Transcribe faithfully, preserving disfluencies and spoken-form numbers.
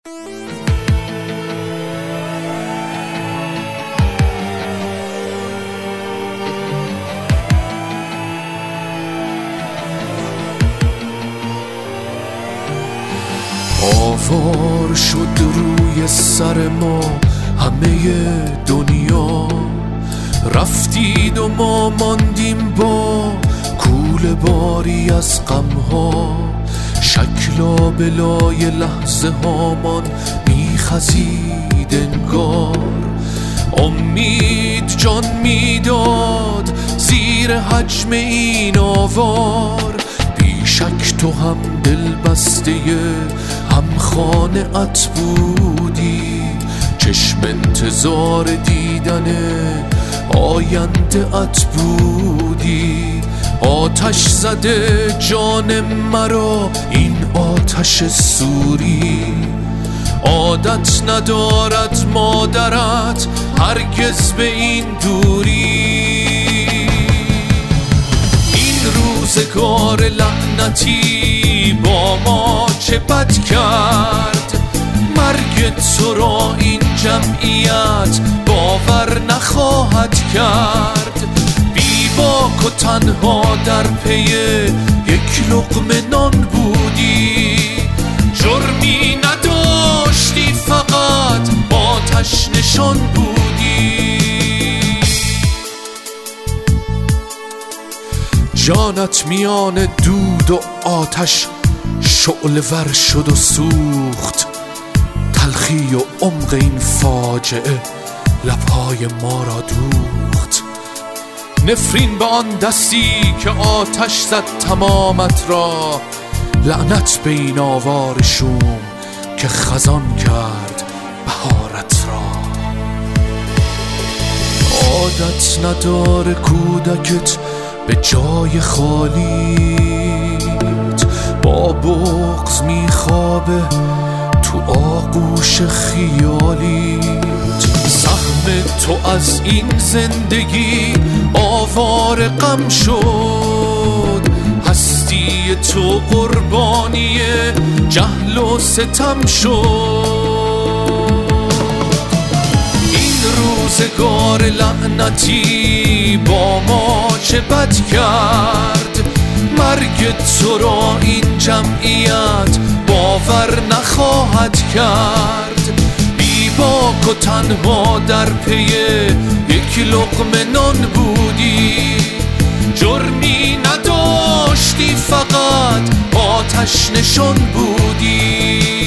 آوار شد روی سر ما همه دنیا، رفتید و ما ماندیم با کوله باری از غمها. شکلا بلای لحظه هامان میخزید انگار، امید جان میداد زیر حجم این آوار. بیشک تو هم دل بسته هم خانه ات بودی، چشم انتظار دیدن آینده ات بودی. آتش زده جان مرا این آتش سوری، عادت ندارد مادرت هرگز به این دوری. این روزگار لعنتی با ما چه بد کرد، مرگ تو را این جمعیت باور نخواهد کرد. بیباک و تنها در پی یک لقمه نان بودی، جرمی نداشتی فقط آتش نشان بودی. جانت میان دود و آتش شعله ور شد و سوخت، تلخی و عمق این فاجعه لبهای ما را دوخت. نفرین به آن دستی که آتش زد تمامت را، لعنت به این آوار شوم که خزان کرد بهارت را. عادت نداره کودکت به جای خالیت، با بغض میخوابه تو آغوش خیالیت. سهم تو از این زندگی آوار غم شد، هستی تو قربانی جهل و ستم شد. این روزگار لعنتی با ما چه بد کرد، مرگ تو را این جمعیت باور نخواهد کرد. بیباک و تنها در پی یک لقمه نان بودی، جرمی نداشتی فقط آتش نشان بودی.